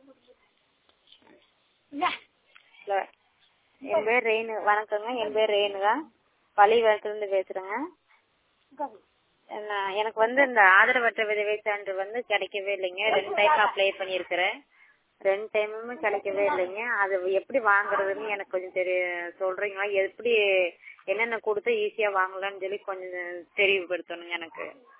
Hello, என் பேர் ரேணு. வணக்கங்க, என் பேர் ரேணுகா. பள்ளிவாசலிருந்து பேசுறேங்க. எனக்கு இந்த ஆதரவற்ற விதவை சான்று கிடைக்கவே இல்லைங்க. 2 டைம் அப்ளை பண்ணியிருக்கிறேன். 2 டைமுமே கிடைக்கவே இல்லைங்க. அது எப்படி வாங்குறதுன்னு எனக்கு கொஞ்சம் சொல்றீங்களா? எப்படி என்னென்ன கொடுத்தா ஈஸியா வாங்கலாம்னு சொல்லி கொஞ்சம் தெளிவுபடுத்தணுங்க எனக்கு.